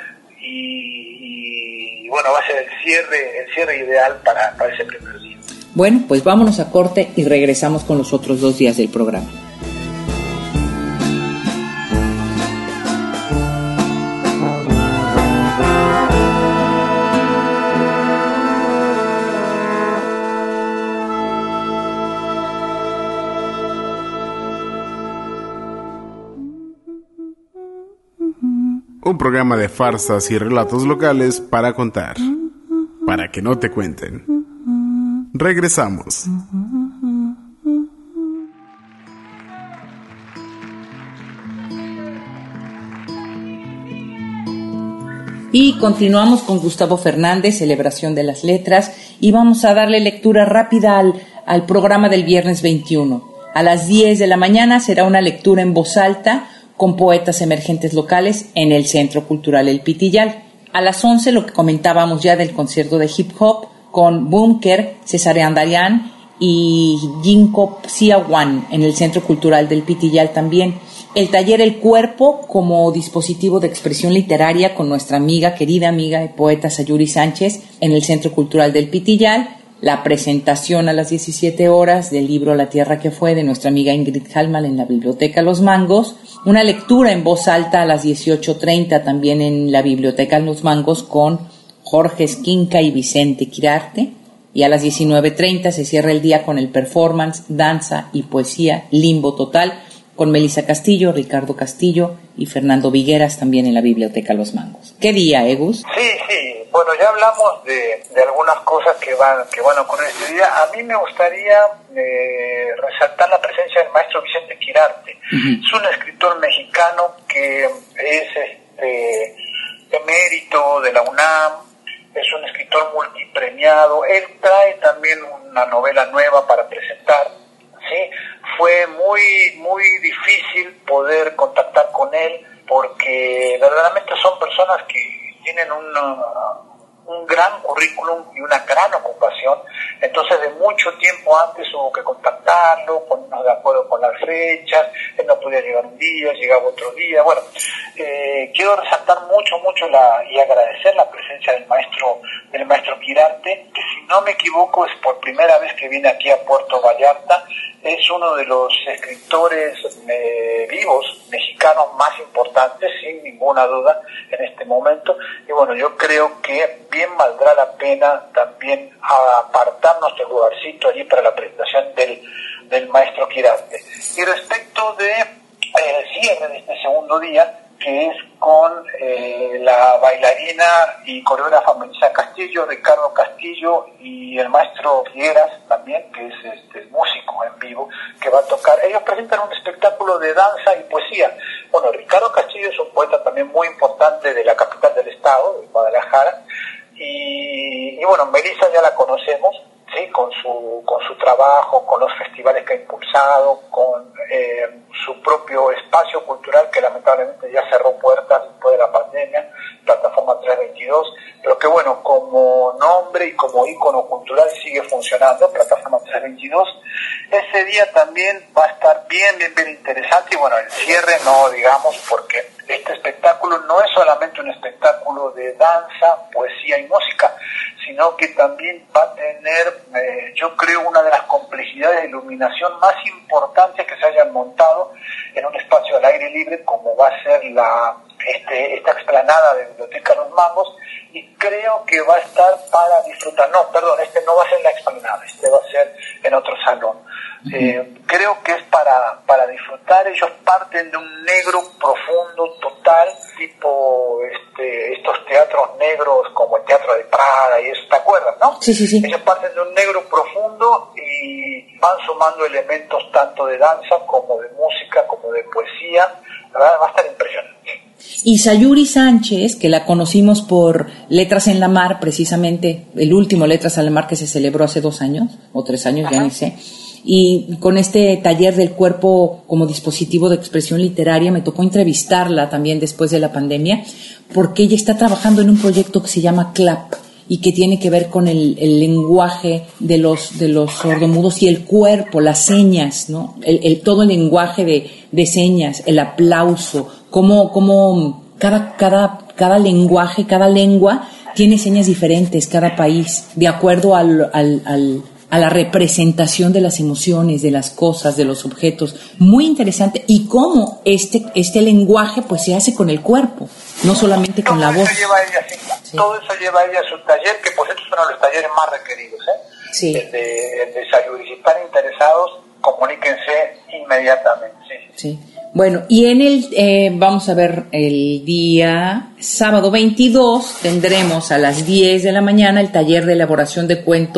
y, y bueno, va a ser el cierre, el cierre ideal para, para ese primer día.
Bueno, pues vámonos a corte y regresamos con los otros dos días del programa.
Un programa de farsas y relatos locales para contar, para que no te cuenten. Regresamos.
Y continuamos con Gustavo Fernández, Celebración de las Letras, y vamos a darle lectura rápida al, al programa del viernes veintiuno. A las diez de la mañana será una lectura en voz alta con poetas emergentes locales en el Centro Cultural El Pitillal. A las once, lo que comentábamos ya del concierto de hip hop con Bunker, César Andarián y Ginkgo Siawan en el Centro Cultural del Pitillal también. El taller El Cuerpo como dispositivo de expresión literaria con nuestra amiga, querida amiga y poeta Sayuri Sánchez en el Centro Cultural del Pitillal. La presentación a las diecisiete horas del libro La Tierra que Fue de nuestra amiga Ingrid Halmal en la Biblioteca Los Mangos. Una lectura en voz alta a las dieciocho treinta también en la Biblioteca Los Mangos con Jorge Esquinca y Vicente Quirarte. Y a las diecinueve treinta se cierra el día con el performance, danza y poesía Limbo Total con Melissa Castillo, Ricardo Castillo y Fernando Vigueras también en la Biblioteca Los Mangos. ¿Qué día, Egus?
Sí, sí. Bueno, ya hablamos de, de algunas cosas que van que van a ocurrir este día. A mí me gustaría eh, resaltar la presencia del maestro Vicente Quirarte. Uh-huh. Es un escritor mexicano que es este emérito de la UNAM, es un escritor multipremiado. Él trae también una novela nueva para presentar, ¿sí? Fue muy, muy difícil poder contactar con él porque verdaderamente son personas que tienen una, un gran currículum y una gran ocupación. Entonces, de mucho tiempo antes hubo que contactarlo, ponernos de acuerdo con las fechas. Él no podía llegar un día, llegaba otro día. Bueno, eh, quiero resaltar mucho, mucho la, y agradecer la presencia del maestro, del maestro Quirarte, que si no me equivoco es por primera vez que viene aquí a Puerto Vallarta. Es uno de los escritores eh, vivos mexicanos más importantes, sin ninguna duda, en este momento. Y bueno, yo creo que bien valdrá la pena también apartarnos del lugarcito allí para la presentación del, del maestro Quirarte. Y respecto de eh, el cierre de este segundo día, que es con eh, la bailarina y coreógrafa Melissa Castillo, Ricardo Castillo y el maestro Figueras también, que es este músico en vivo, que va a tocar. Ellos presentan un espectáculo de danza y poesía. Bueno, Ricardo Castillo es un poeta también muy importante de la capital del estado, de Guadalajara, y, y bueno, Melissa ya la conocemos, sí, con su con su trabajo, con los festivales que ha impulsado, con eh, su propio espacio cultural que lamentablemente ya cerró puertas después de la pandemia, Plataforma trescientos veintidós, pero que bueno, como nombre y como ícono cultural sigue funcionando, Plataforma trescientos veintidós. Ese día también va a estar bien, bien, bien interesante, y bueno, el cierre no digamos, porque este espectáculo no es solamente un espectáculo de danza, poesía y música, sino que también va a tener, eh, yo creo, una de las complejidades de iluminación más importantes que se hayan montado en un espacio al aire libre, como va a ser la este, esta explanada de Biblioteca Los Mangos, y creo que va a estar para disfrutar. No, perdón, este no va a ser en la explanada, este va a ser en otro salón. Uh-huh. Eh, creo que es para, para disfrutar. Ellos parten de un negro profundo, total, tipo este, estos teatros negros como el Teatro de Prada y eso, ¿te acuerdas, no?
Sí, sí, sí.
Ellos parten de un negro profundo y van sumando elementos tanto de danza como de música, como de poesía. La verdad va a estar impresionante.
Y Sayuri Sánchez, que la conocimos por Letras en la Mar, precisamente el último Letras en la Mar que se celebró hace dos años o tres años, Ajá. ya ni sé, y con este taller del cuerpo como dispositivo de expresión literaria me tocó entrevistarla también después de la pandemia, porque ella está trabajando en un proyecto que se llama CLAP y que tiene que ver con el, el lenguaje de los de los sordomudos y el cuerpo, las señas, ¿no? El, el todo el lenguaje de, de señas, el aplauso, cómo cómo cada cada cada lenguaje, cada lengua tiene señas diferentes, cada país, de acuerdo al al, al a la representación de las emociones, de las cosas, de los objetos. Muy interesante. Y cómo este este lenguaje pues se hace con el cuerpo, no solamente con
todo
la voz.
Eso lleva ella, sí. Sí. Todo eso lleva ella a su taller, que por cierto es uno de los talleres más requeridos. ¿eh? Sí. El de, el de Sayuri. Si están interesados, comuníquense inmediatamente. Sí.
Sí. Bueno, y en el, eh, vamos a ver, el día sábado veintidós tendremos a las diez de la mañana el taller de elaboración de cuento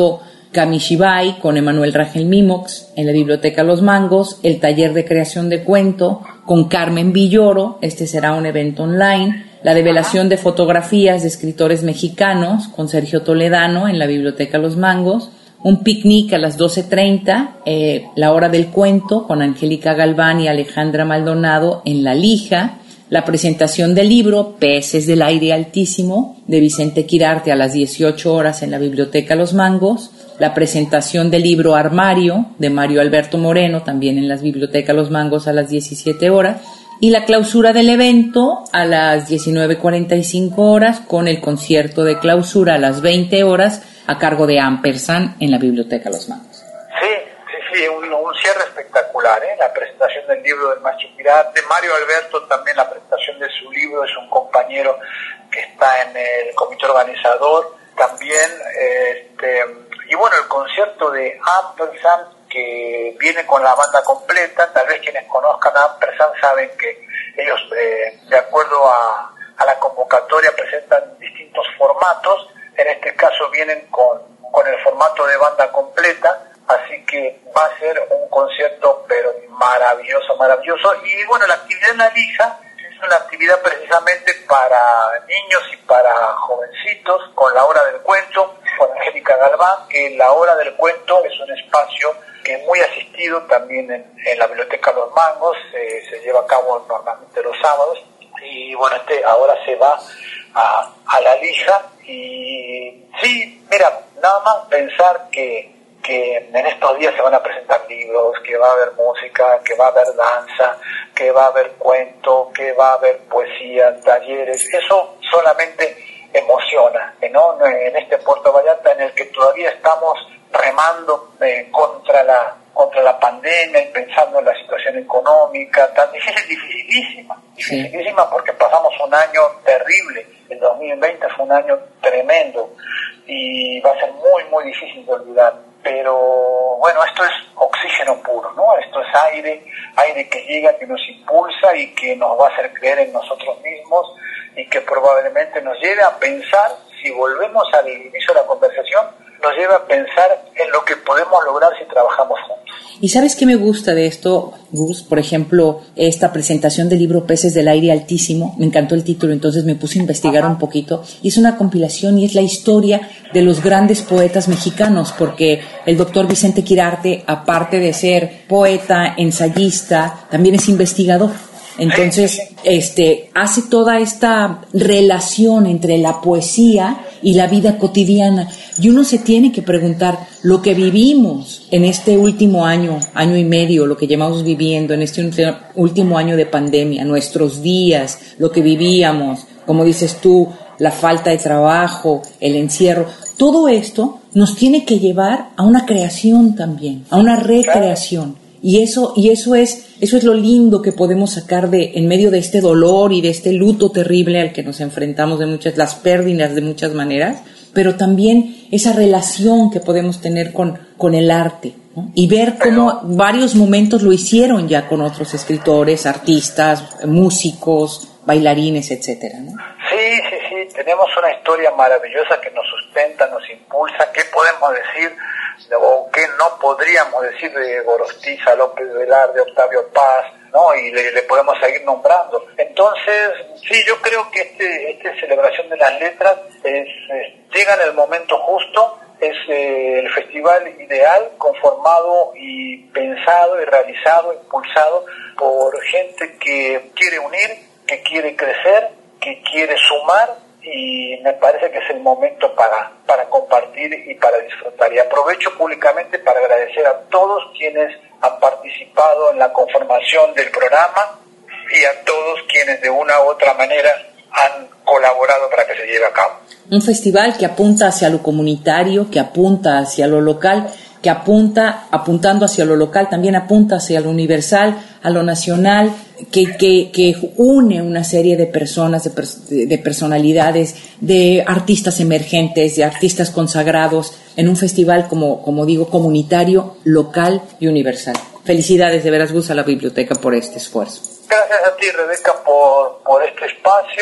Kamishibai con Emanuel Rangel Mimox en la Biblioteca Los Mangos, el taller de creación de cuento con Carmen Villoro, este será un evento online, la develación de fotografías de escritores mexicanos con Sergio Toledano en la Biblioteca Los Mangos, un picnic a las doce treinta, eh, la hora del cuento con Angélica Galván y Alejandra Maldonado en La Lija, la presentación del libro Peces del Aire Altísimo de Vicente Quirarte a las dieciocho horas en la Biblioteca Los Mangos, la presentación del libro Armario de Mario Alberto Moreno también en las Bibliotecas Los Mangos a las diecisiete horas y la clausura del evento a las diecinueve cuarenta y cinco horas con el concierto de clausura a las veinte horas a cargo de Ampersand en la Biblioteca Los Mangos.
Sí, sí, sí, un, un cierre espectacular, ¿eh? La presentación del libro del Maestro Quirarte, Mario Alberto también la presentación de su libro, es un compañero que está en el comité organizador, también, este, y bueno, el concierto de Ampersand que viene con la banda completa, tal vez quienes conozcan a Ampersand saben que ellos, eh, de acuerdo a, a la convocatoria, presentan distintos formatos, en este caso vienen con, con el formato de banda completa, así que va a ser un concierto pero maravilloso, maravilloso. Y bueno, la actividad en La Lija es una actividad precisamente para niños y para jovencitos, con la hora del cuento, con Angélica Galván, que la hora del cuento es un espacio que es muy asistido también en, en la Biblioteca Los Mangos, eh, se lleva a cabo normalmente los sábados, y bueno, este ahora se va a, a La Lija, y sí, mira, nada más pensar que que en estos días se van a presentar libros, que va a haber música, que va a haber danza, que va a haber cuento, que va a haber poesía, talleres, eso solamente emociona, ¿no? En este Puerto Vallarta en el que todavía estamos remando eh, contra la contra la pandemia y pensando en la situación económica tan difícil, dificilísima, dificilísima sí. Porque pasamos un año terrible, el dos mil veinte fue un año tremendo y va a ser muy, muy difícil de olvidar. Pero bueno, esto es oxígeno puro, ¿no? Esto es aire, aire que llega, que nos impulsa y que nos va a hacer creer en nosotros mismos y que probablemente nos lleve a pensar, si volvemos al inicio de la conversación, nos lleve a pensar en lo que podemos lograr si trabajamos juntos.
¿Y sabes qué me gusta de esto, Gus? Por ejemplo, esta presentación del libro Peces del Aire Altísimo, me encantó el título, entonces me puse a investigar Ajá. un poquito, y es una compilación y es la historia de los grandes poetas mexicanos, porque el doctor Vicente Quirarte, aparte de ser poeta, ensayista, también es investigador. Entonces, este, hace toda esta relación entre la poesía y la vida cotidiana. Y uno se tiene que preguntar, lo que vivimos en este último año, año y medio, lo que llevamos viviendo en este último año de pandemia, nuestros días, lo que vivíamos, como dices tú, la falta de trabajo, el encierro, todo esto nos tiene que llevar a una creación también, a una recreación. Y eso, y eso es, eso es lo lindo que podemos sacar de, en medio de este dolor y de este luto terrible al que nos enfrentamos de muchas, las pérdidas de muchas maneras, pero también esa relación que podemos tener con, con el arte, ¿no? Y ver cómo varios momentos lo hicieron ya con otros escritores, artistas, músicos, bailarines, etcétera, ¿no?
Sí, sí, sí, tenemos una historia maravillosa que nos sustenta, nos impulsa. ¿Qué podemos decir o qué no podríamos decir de Gorostiza, López Velarde, Octavio Paz, ¿no? Y le, le podemos seguir nombrando. Entonces, sí, yo creo que este, esta celebración de las letras es, es, llega en el momento justo, es eh, el festival ideal, conformado y pensado y realizado, impulsado por gente que quiere unir, que quiere crecer, que quiere sumar, y me parece que es el momento para, para compartir y para disfrutar. Y aprovecho públicamente para agradecer a todos quienes han participado en la conformación del programa y a todos quienes de una u otra manera han colaborado para que se lleve a cabo.
Un festival que apunta hacia lo comunitario, que apunta hacia lo local, que apunta, apuntando hacia lo local, también apunta hacia lo universal, a lo nacional, que, que, que une una serie de personas, de, pers- de personalidades, de artistas emergentes, de artistas consagrados, en un festival, como, como digo, comunitario, local y universal. Felicidades, de veras, Gus, a la biblioteca por este esfuerzo.
Gracias a ti, Rebeca, por, por este espacio.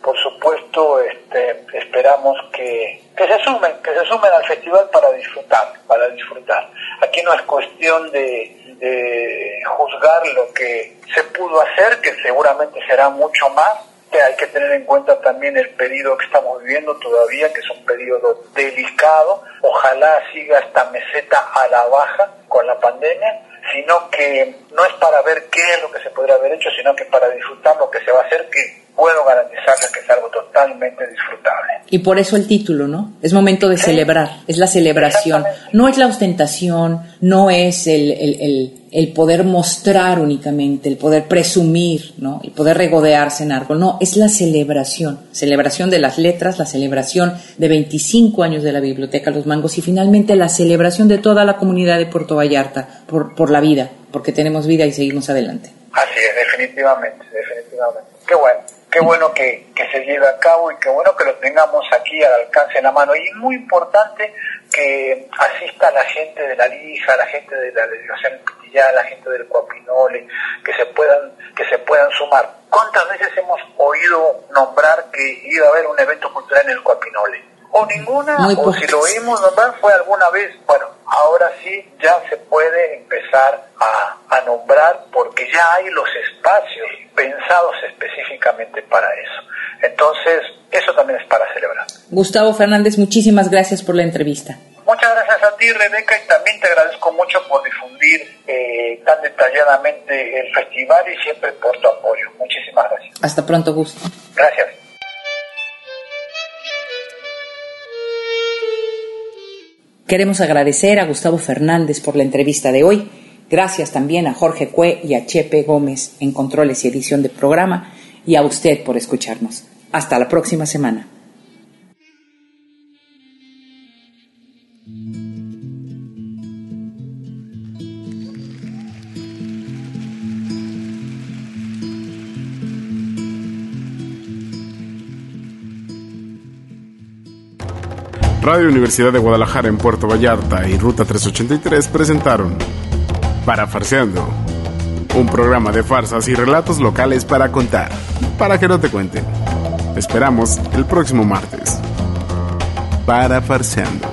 por supuesto, este, esperamos que, que se sumen, que se sumen al festival para disfrutar, para disfrutar. Aquí no es cuestión de, de juzgar lo que se pudo hacer, que seguramente será mucho más. Que hay que tener en cuenta también el periodo que estamos viviendo todavía, que es un periodo delicado. Ojalá siga esta meseta a la baja con la pandemia, sino que no es para ver qué es lo que se podría haber hecho, sino que para disfrutar lo que se va a hacer, que puedo garantizarles que es algo totalmente disfrutable.
Y por eso el título, ¿no? Es momento de sí. celebrar, es la celebración, no es la ostentación, no es el, el, el, el poder mostrar únicamente, el poder presumir, ¿no? El poder regodearse en algo, no, es la celebración, celebración de las letras, la celebración de veinticinco años de la Biblioteca Los Mangos y finalmente la celebración de toda la comunidad de Puerto Vallarta por, por la vida, porque tenemos vida y seguimos adelante.
Así es, definitivamente, definitivamente. Qué bueno. Qué bueno que, que se lleve a cabo y qué bueno que lo tengamos aquí al alcance de la mano. Y es muy importante que asista la gente de la Lija, la gente de la delegación Pitillá, la gente del Coapinole, que se puedan que se puedan sumar. ¿Cuántas veces hemos oído nombrar que iba a haber un evento cultural en el Coapinole? O ninguna, muy o si lo oímos nombrar fue alguna vez. Bueno, ahora sí ya se puede empezar a, a nombrar porque ya hay los espacios pensados específicamente para eso. Entonces, eso también es para celebrar.
Gustavo Fernández, muchísimas gracias por la entrevista.
Muchas gracias a ti, Rebeca, y también te agradezco mucho por difundir eh, tan detalladamente el festival y siempre por tu apoyo. Muchísimas gracias.
Hasta pronto, Gusto.
Gracias.
Queremos agradecer a Gustavo Fernández por la entrevista de hoy. Gracias también a Jorge Cue y a Chepe Gómez en controles y edición del programa y a usted por escucharnos. Hasta la próxima semana.
Radio Universidad de Guadalajara en Puerto Vallarta y Ruta trescientos ochenta y tres presentaron Parafarseando, un programa de farsas y relatos locales para contar, para que no te cuenten. Te esperamos el próximo martes. Parafarseando.